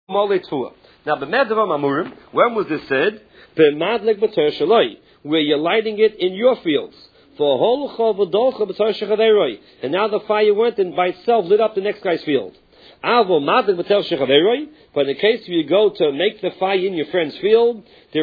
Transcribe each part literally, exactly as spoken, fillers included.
Now, when was this said? Where you're lighting it in your fields. And now the fire went and by itself lit up the next guy's field. But in the case if you go to make the fire in your friend's field,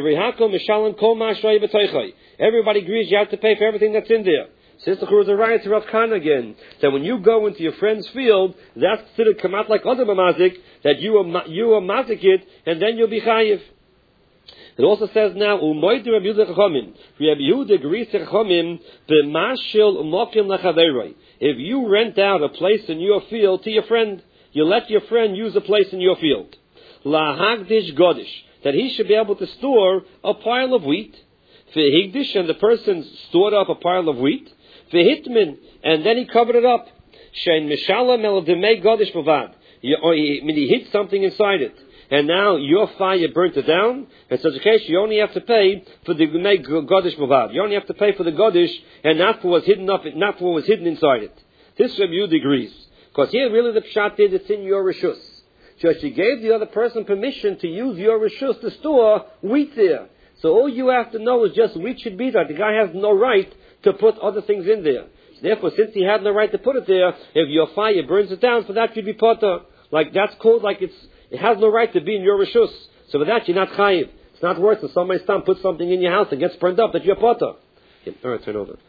everybody agrees you have to pay for everything that's in there. Sister Churuz a right to Rav Khan again. That when you go into your friend's field, that's considered come out like other mamazik, that you are you are mazik it, and then you'll be chayiv. It also says now, Umoydu Rabbi Yehuda Chachamim. Rabbi Yehuda agrees to Chachamim b'mashil umokim lechaveroi. If you rent out a place in your field to your friend, you let your friend use a place in your field. Lahagdish godish, that he should be able to store a pile of wheat. V'higdish, and the person stored up a pile of wheat. V'hitmin, and then he covered it up. Shein mishalem el demei godish bavad. Or he, I mean, he hid something inside it. And now your fire burnt it down. In such a case, you only have to pay for the demei godish bavad. You only have to pay for the godish, and not for what's hidden up, not for what was hidden inside it. This Rabbi Yehuda agrees, because here really the pshat is it's in your reshus. So she gave the other person permission to use your reshus to store wheat there. So all you have to know is just wheat should be there. The guy has no right to put other things in there. Therefore, since he had no right to put it there, if your fire burns it down, for that you'd be potter. Like that's called like it's it has no right to be in your reshus. So for that you're not chayiv. It's not worth it. Somebody's time puts something in your house and gets burned up that you're potter. Yeah, all right, turn over.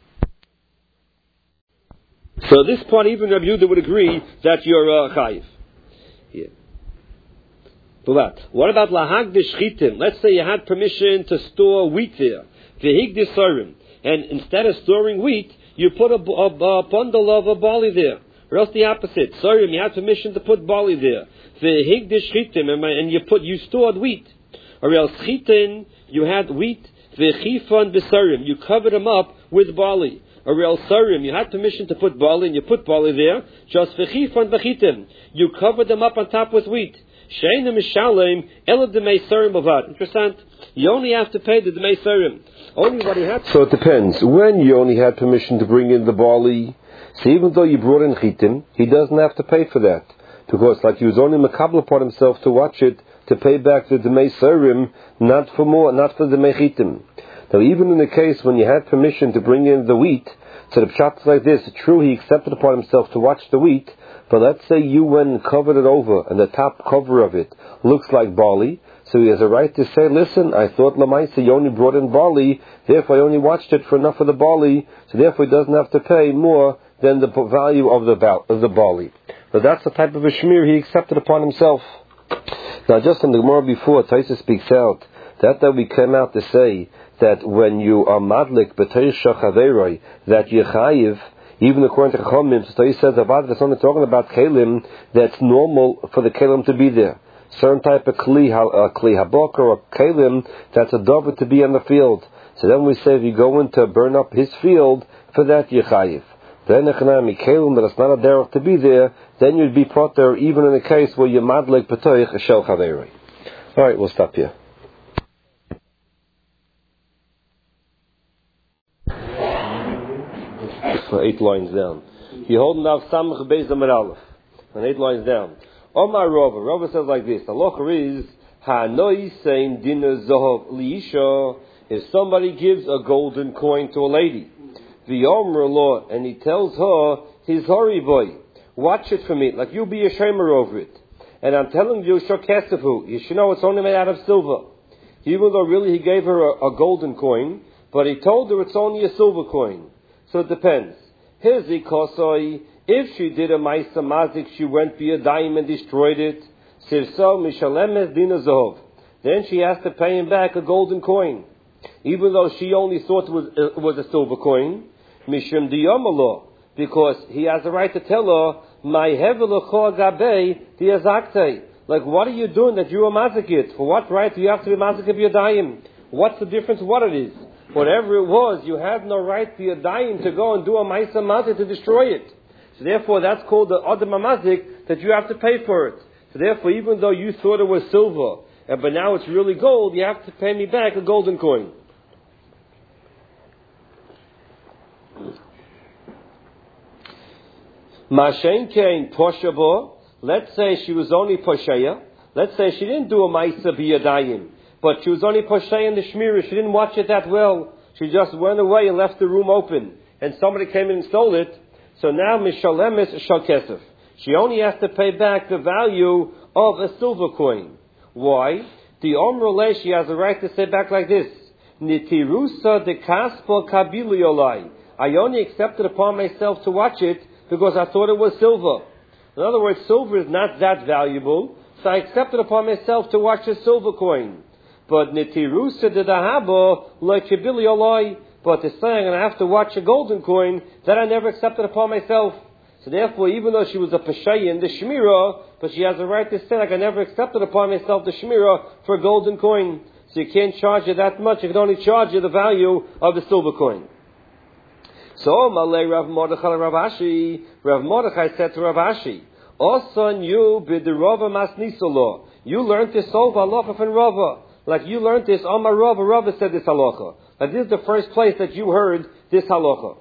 So this part, even Rabbi Yehuda would agree that you're uh, chayiv. Yeah. What about lahagdish chitim? Let's say you had permission to store wheat there. V'higdish sorim. And instead of storing wheat, you put a, a, a bundle of a barley there. Or else the opposite. Sorim, you had permission to put barley there. V'higdish chitim, and you put you stored wheat. Or else chitin, you had wheat. V'chifan b'sorim, you covered them up with barley. Or else sorim, you had permission to put barley, and you put barley there. Just v'chifan b'chitim, you covered them up on top with wheat. Sheina mishalem ela demei sorim bavad. Interesting. You only have to pay the demei sorim. Only what he had. So it depends. When you only had permission to bring in the barley, so even though you brought in chitim, he doesn't have to pay for that, because like he was only makabel upon himself to watch it to pay back the demei sorim, not for more, not for the demei chitim. Now, even in the case when you had permission to bring in the wheat, so the pshat is like this. True, he accepted upon himself to watch the wheat. But let's say you went and covered it over, and the top cover of it looks like barley, so he has a right to say, listen, I thought Lamaisa, you only brought in barley, therefore I only watched it for enough of the barley, so therefore he doesn't have to pay more than the value of the, of the barley. But that's the type of a shmir he accepted upon himself. Now just in the Gemara before, Taisa speaks out, that that we came out to say that when you are madlik b'teir shachaveroi, that you chayiv, even according to Chachamim, so he says about that's only talking about kelim, that's normal for the kelim to be there. Certain type of kli, uh, kli habok or a kelim, that's a dover to be on the field. So then we say if you go in to burn up his field, for that you chayiv. Then echanami kelim that it's not a derech to be there, then you'd be potter even in a case where you're madlik b'toich shel chaveri. All right, we'll stop here. Eight lines down. He holding out Samach Beis Amar Aleph. And eight lines down. Omar Rava. Rava says like this. The halacha is Hanoi Sein Dina Zohov Liisha. If somebody gives a golden coin to a lady, V'yomer Lo, and he tells her his hori boy, watch it for me, like you be a shamer over it. And I'm telling you, Shokesefu, you should know it's only made out of silver. Even though really he gave her a, a golden coin, but he told her it's only a silver coin. So it depends. Here's the kosoi. If she did a ma'isa mazik, she went via dime and destroyed it. Sirso mishalemes dina zov. Then she has to pay him back a golden coin, even though she only thought it was it was a silver coin. Mishum diyamalo, because he has the right to tell her my hevelacho gabe diazakte. Like, what are you doing that you are mazikit? For what right do you have to be mazikit via dime? What's the difference? What it is? Whatever it was, you had no right to your dying to go and do a ma'isa mazik to destroy it. So therefore, that's called the adam mazik, that you have to pay for it. So therefore, even though you thought it was silver, but now it's really gold, you have to pay me back a golden coin. Mashen kein poshabo. Let's say she was only posheya. let's say she didn't do a Maisa Biyadayim, but she was only Poshay in the Shmira, she didn't watch it that well. She just went away and left the room open, and somebody came in and stole it. So now Mishalemis Shal Kesef. She only has to pay back the value of a silver coin. Why? The Omrole, she has the right to say back like this: Nitirusa de Kaspo Kabili Olai. I only accepted upon myself to watch it because I thought it was silver. In other words, silver is not that valuable, so I accepted upon myself to watch a silver coin. But Nitirusa de Dahabo like Kabili Olai. But it's saying I have to watch a golden coin that I never accepted upon myself. So therefore, even though she was a Peshay in the Shemira, but she has a right to say, like, I never accepted upon myself the Shemira for a golden coin. So you can't charge you that much. You can only charge you the value of the silver coin. So, Malay Rav Mordechai Rav Ashi, Rav Mordechai said to Rav Ashi, Osan you b'derova masnisolo. You learned this over halacha from Rava. Like you learned this, Omar Rava, Rava said this halacha. Like this is the first place that you heard this halacha.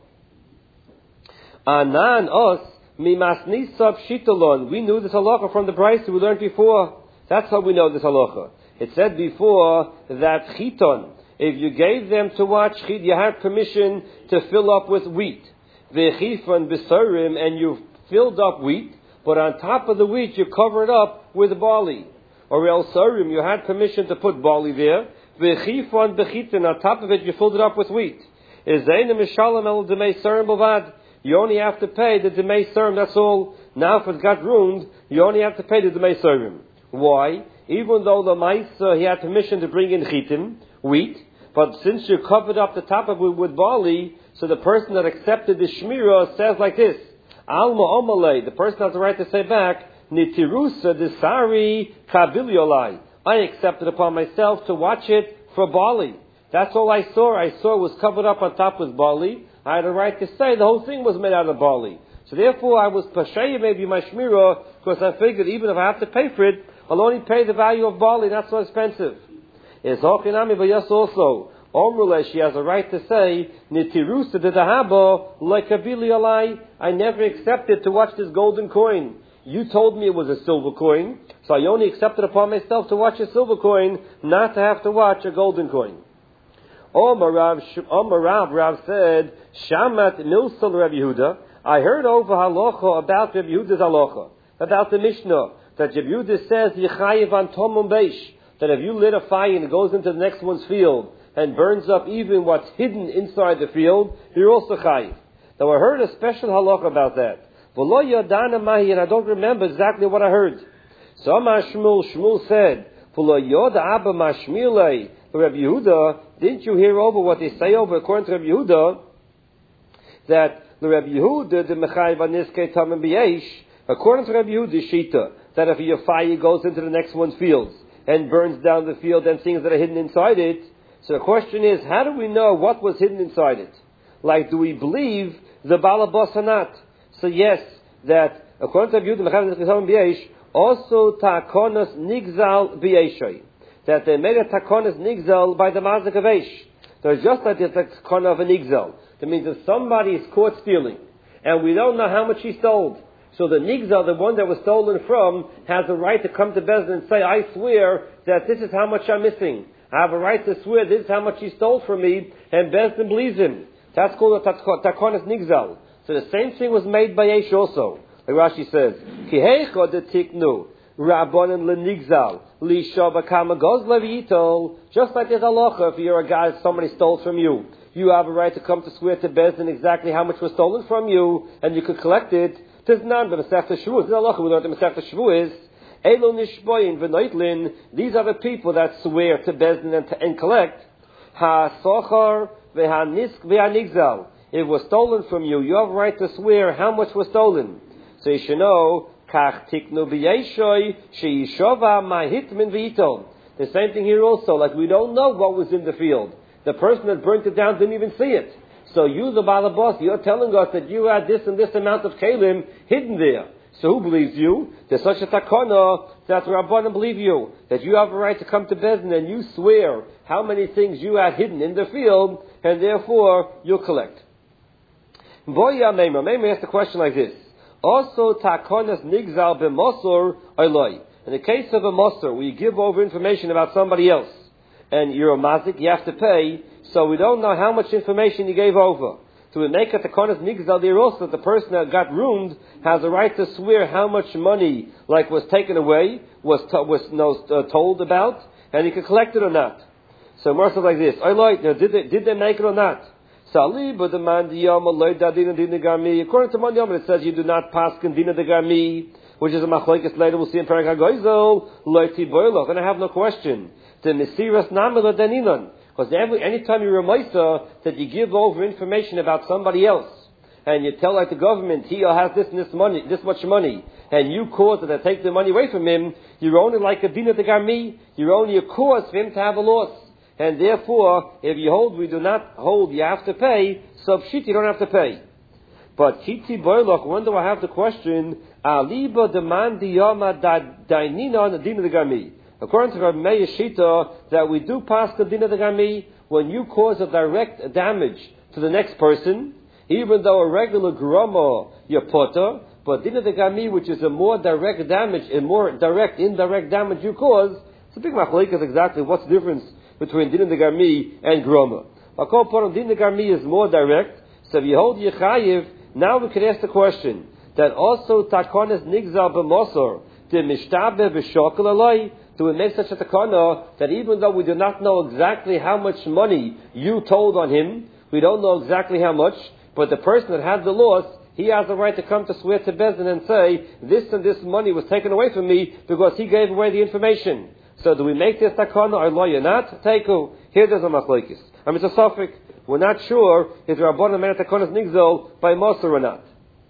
Anan us mimasnisab shitalon. We knew this halacha from the Brisa we learned before. That's how we know this halacha. It said before that chiton, if you gave them to watch chit, you had permission to fill up with wheat. Vechifan besarim, and you filled up wheat, but on top of the wheat you covered up with barley. Or el sarim, you had permission to put barley there. Vechifan bechitin, on top of it you filled it up with wheat. Izaina mishalem el demei sarim bavad. You only have to pay the demei sarim, that's all. Now if it got ruined, you only have to pay the demei sarim. Why? Even though the Maisa, he had permission to bring in chitim, wheat, but since you covered up the top of it with barley, so the person that accepted the shmira says like this: Alma Omalei, the person has the right to say back, Nitirusa desari kabiliolai. I accepted upon myself to watch it for barley. That's all I saw. I saw it was covered up on top with barley. I had a right to say the whole thing was made out of barley. So therefore I was pasheya maybe my shmira, because I figured even if I have to pay for it, I'll only pay the value of barley, not so expensive. It's Hochinami, but yes also, Omrule, she has a right to say, Nitirusa de Dahabo, like Kabili Alai, I never accepted to watch this golden coin. You told me it was a silver coin, so I only accepted upon myself to watch a silver coin, not to have to watch a golden coin. Omar Rav, Omar Rav, Rav said, Shamat Milsal Rav Yehuda, I heard over halacha about Rav Yehuda's halacha, about the Mishnah, that Rav Yehuda says, Yechayev an tomum beish, that if you lit a fire and it goes into the next one's field and burns up even what's hidden inside the field, you're also chayiv. Now I heard a special halacha about that. V'lo yodana mahi, and I don't remember exactly what I heard. So Amar Shmuel, Shmuel said, V'lo yoda abba mashmilei, Rabbi Yehuda, didn't you hear over what they say over according to Rabbi Yehuda, that the Rabbi Yehuda, the mechayiv aniskei tamim b'yesh, according to Rabbi Yehuda, shita, that if your fire goes into the next one's fields and burns down the field and things that are hidden inside it. So the question is, how do we know what was hidden inside it? Like, do we believe the balabas or not? So yes, that according to Yehuda, also takonas nigzal b'yeshay, that they made a takonas nigzal by the mazik of Eish. So it's just like the takona of a nigzal. That means if somebody is caught stealing, and we don't know how much he stole, so the nigzal, the one that was stolen from, has a right to come to Bezdin and say, I swear that this is how much I'm missing. I have a right to swear this is how much he stole from me, and Bezdin believes him. That's called a takonas nigzal. So the same thing was made by Eish also. Like Rashi says, Kihecha de tiknu, rabbanan lenigzal, li shavakama goz levitol. Just like there's halacha, if you're a guy, somebody stole from you, you have a right to come to swear to Bezdin exactly how much was stolen from you, and you could collect it. Tis nan b'Masechta Shavuos. This halacha we learned in Masechta Shavuos. Elo nishboyin v'noitlin. These are the people that swear to Bezdin and, and collect. Ha sochar v'hanisk v'hanigzal. If it was stolen from you, you have a right to swear how much was stolen. So you should know, kach tiknu b'yeshoy she'yishova ma'hitmin v'yitol. The same thing here also. Like we don't know what was in the field. The person that burnt it down didn't even see it. So you, the balabas, you're telling us that you had this and this amount of kalim hidden there. So who believes you? There's such a takana that the Rabbanim believe you, that you have a right to come to Bezdin and you swear how many things you had hidden in the field, and therefore you'll collect. Boya Meimer. Meimer asked a question like this. Also takonas nigzal b'mosor oiloi. In the case of a moster, where you give over information about somebody else, and you're a mazik, you have to pay, so we don't know how much information you gave over. So we make a takonas nigzal there also that the person that got ruined has a right to swear how much money, like, was taken away, was to, was no, uh, told about, and he could collect it or not. So Martha like this, I like, now did they, did they make it or not? According to Mandi Yom, it says you do not pass Dina de Gami, which is a machlokes later we'll see in Perek HaGoizel, Loiti Boilach, and I have no question. The Mesiras Namela Daninon, because every anytime you're a Maisa that you give over information about somebody else, and you tell like the government he has this and this money, this much money, and you cause that they take the money away from him, you're only like a Dina de Gami, you're only a cause for him to have a loss. And therefore, if you hold, we do not hold, you have to pay, so pshit, you don't have to pay. But Kiti Boilach, when do I have the question, Aliba demand diyama dainina dina de gami. According to Rabbi Meir Shita, that we do pass the dina de gami when you cause a direct damage to the next person, even though a regular grama you're potter, but dina de gami, which is a more direct damage, a more direct, indirect damage you cause, it's a big machlokes exactly what's the difference between Din de Garmi and Groma. Akol Din de Garmi is more direct, so if you hold Yechayiv, now we can ask the question, that also Takonas Nigzal B'Mosor, the Mishtabe B'Shokal Alai, do we make such a Takona, that even though we do not know exactly how much money you told on him, we don't know exactly how much, but the person that had the loss, he has the right to come to swear to Bezdin and say, this and this money was taken away from me because he gave away the information. So do we make this takana or lo not? Teiku. Here there's a machlokes. I mean, it's a suffix. We're not sure if the Rabbanan made a takonas nigzol by Moser or not.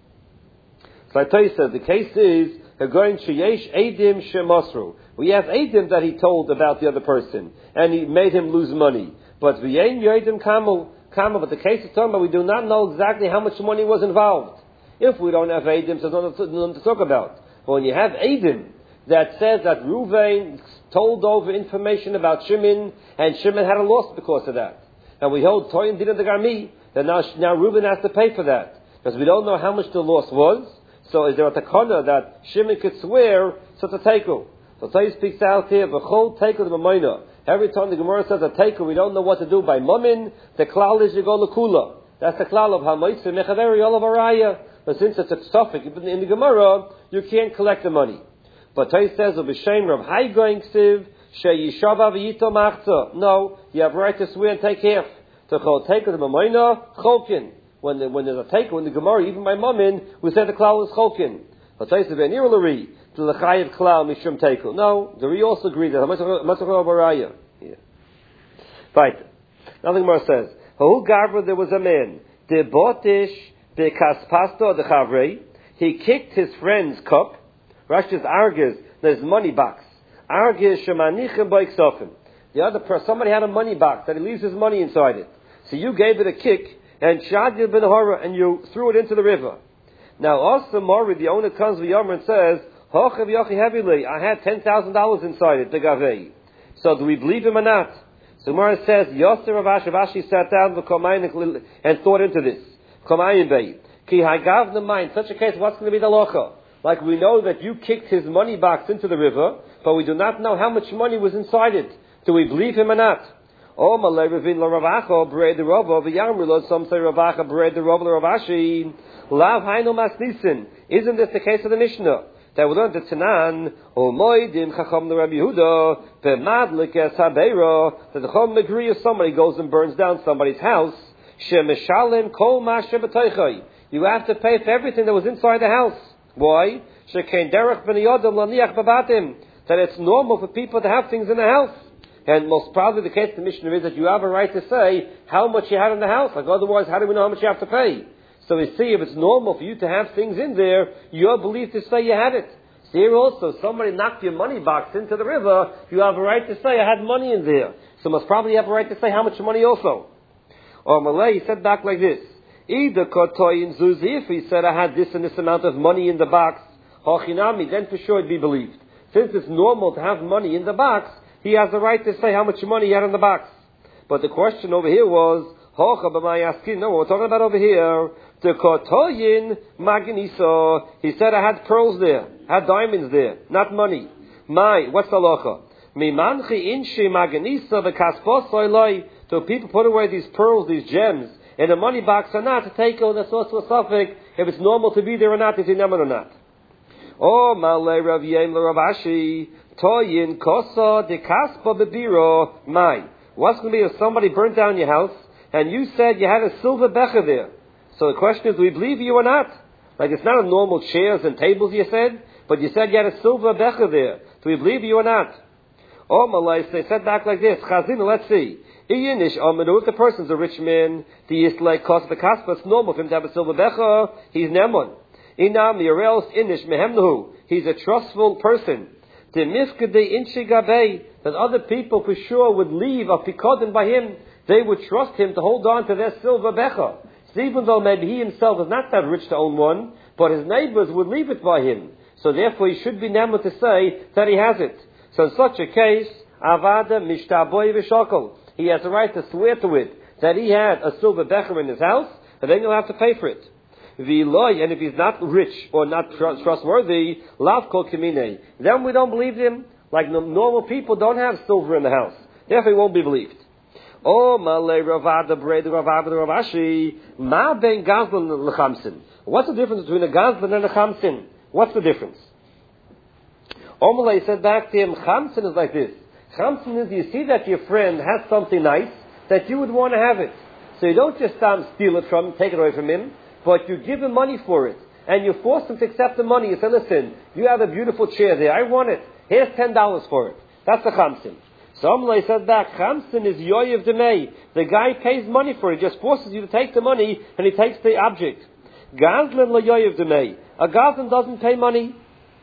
So I tell you, says the case is going sheyesh edim shemosru. We have edim that he told about the other person, and he made him lose money. But v'yein yodim kamu kamu. But the case is talking about we do not know exactly how much money was involved. If we don't have edim, so there's nothing to talk about. But when you have edim that says that Ruvain told over information about Shimon, and Shimon had a loss because of that. And we hold Toyin Dina de Garmi, that now, now Reuben has to pay for that. Because we don't know how much the loss was. So is there a takana that Shimon could swear, so it's a teiku. So Tzai speaks out here, V'chol teiku de Mamoina. Every time the Gemara says a teiku, we don't know what to do by Mamin, the klal is you go l'kula. That's the klal of Hamoitze Mechaveri Olav Araya. But since it's a suffix in the Gemara, you can't collect the money. But Tzai says, B'shem Rav Hai going ksiv, she'yishava v'yito machza. No, you have right to swear and take half. To chol teiku de Mamoina, cholkin. When, the, when there's a teiku in the Gemara, even by Mamin, we say the klal is cholkin. But Tzai says, V'nir l'ri, to the chayiv klal mishum teiku. No, the Ri also agreed that Hamatzach Baraya. Yeah. Right. Nothing more says. Hahu gavra, there was a man. De botish be'kaspasto de chavrei. He kicked his friend's cup. Rashi's arges, there's money box. Arges shemanichem ba'iksofen. The other person, somebody had a money box that he leaves his money inside it. So you gave it a kick, and shadir ben hora, and you threw it into the river. Now also Mori, the owner comes to Yomer and says, Hochav yochi heavily, I had ten thousand dollars inside it, the gavei. So do we believe him or not? So Mori says, Yosef Ravash, Ravashi sat down and thought into this. Komayin bei. Ki hagav the mind. Such a case, what's going to be the locha? Like we know that you kicked his money box into the river, but we do not know how much money was inside it. Do we believe him or not? Oh, Malay Ravin la Ravacha, Bred the Rava, the Yamrilo, some say Ravacha, Bred the Rava, Ravashi, Lav Haino Masnisin. Isn't this the case of the Mishnah? That we learned the Tanan, O Moidim Chacham the Rabbi Yehuda, Bemadlik es Habeira, that the Chom agree if somebody goes and burns down somebody's house, Shemeshalem Kol Ma Shebetaychai. You have to pay for everything that was inside the house. Why? That it's normal for people to have things in the house. And most probably the case of the Mishnah is that you have a right to say how much you had in the house. Like otherwise, how do we know how much you have to pay? So we see if it's normal for you to have things in there, you're believed to say you had it. So here also, somebody knocked your money box into the river, you have a right to say I had money in there. So most probably you have a right to say how much money also. Or Malay, he said back like this. Either Kotoy in Zuzi, if he said I had this and this amount of money in the box, Hochinami, then for sure it'd be believed. Since it's normal to have money in the box, he has the right to say how much money he had in the box. But the question over here was, Hocha b'mayaskin, no, we're talking about over here, the Kotoyin Magnisa, he said I had pearls there, had diamonds there, not money. My, what's the halacha? Mimanchi inshi maganisa v'kaspos loy. Do people put away these pearls, these gems, in a money box or not, to take on the source of a suffix, if it's normal to be there or not, if you're or not. Oh, Malay Rav Yem Rav Ashi, Toyin Kosa de Kaspa Bebiro, my. What's going to be if somebody burnt down your house, and you said you had a silver becher there? So the question is, do we believe you or not? Like it's not a normal chairs and tables you said, but you said you had a silver becher there. Do we believe you or not? Oh, Malay, they said back like this, Chazina, let's see. Iyinish Amadu, if the person's a rich man, the Yislay Kosa de Kaspa, it's normal for him to have a silver becher, he's Nemon. Inam Yarels Inish Mehemnahu. He's a trustful person. The Mifkade Inshigabe, that other people for sure would leave a pikodin by him. They would trust him to hold on to their silver becher. So even though maybe he himself is not that rich to own one, but his neighbors would leave it by him. So therefore he should be named to say that he has it. So in such a case, Avada Mishtaboy V'Shokol. He has the right to swear to it that he had a silver becher in his house, and then he'll have to pay for it. V'loy, and if he's not rich or not tr- trustworthy, lav kol kimine, then we don't believe him. Like normal people don't have silver in the house, therefore he won't be believed. Oh, malay ravada breid ravada ravashi, ma ben gazlan lechamsin. What's the difference between a gazlan and a chamsin? What's the difference? Omalay said back to him, chamsin is like this. Chamsin is you see that your friend has something nice that you would want to have it, so you don't just um, steal it from him, take it away from him. But you give him money for it, and you force him to accept the money. You say, listen, you have a beautiful chair there, I want it. Here's ten dollars for it. That's the chamsin. So Amalei said back, chamsin is yoyev demei. The guy pays money for it, just forces you to take the money, and he takes the object. Gazlan lo yoyev demei. A gazlan doesn't pay money.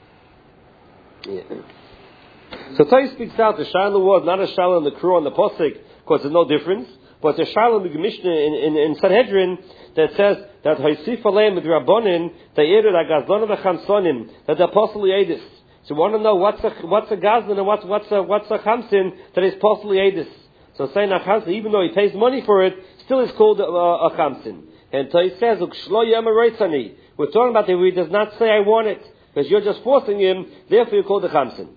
Yeah. So Tay speaks out, the Shiloh was not a Shiloh in the Kru on the Posik, because there's no difference, but the Shiloh in the Mishnah in, in, in Sanhedrin, that says that Haisif Aleim with Rabbonin, the Erid HaGazlan of the Chamsonim, that the Apostle Yedis. So we want to know what's a, what's a Gazlan and what's, what's a, what's a Chamsin that is Apostle Yedis. So saying a Chamsin, even though he pays money for it, still is called a, a Chamsin. And so he says, we're talking about that he does not say I want it, because you're just forcing him, therefore you're called a Chamsin.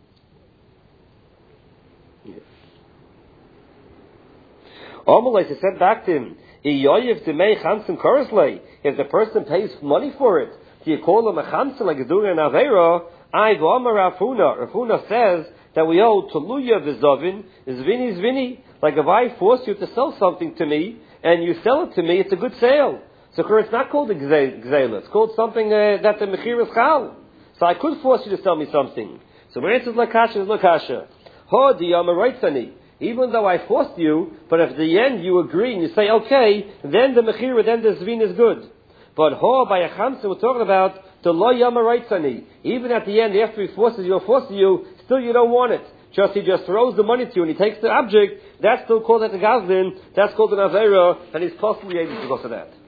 Omalai said back to him, if the person pays money for it, do you call him a chamsin like he's doing an avera? I go Rafuna. Rafuna says that we owe Toluya v'zovin, zvini zvini. Like if I force you to sell something to me and you sell it to me, it's a good sale. So it's not called a gzela. It's called something uh, that the mechir is chal. So I could force you to sell me something. So when it says lakasha, is lakasha. Ho di yamaroitzani. Even though I forced you, but if at the end you agree and you say, okay, then the mechira, then the zvin is good. But ho, by a chamsa, we're talking about the lo yama raitzani. Even at the end, after he forces you or forces you, still you don't want it. Just he just throws the money to you and he takes the object, that's still called at the gazlin, that's called an avera, and he's possibly able to go to that.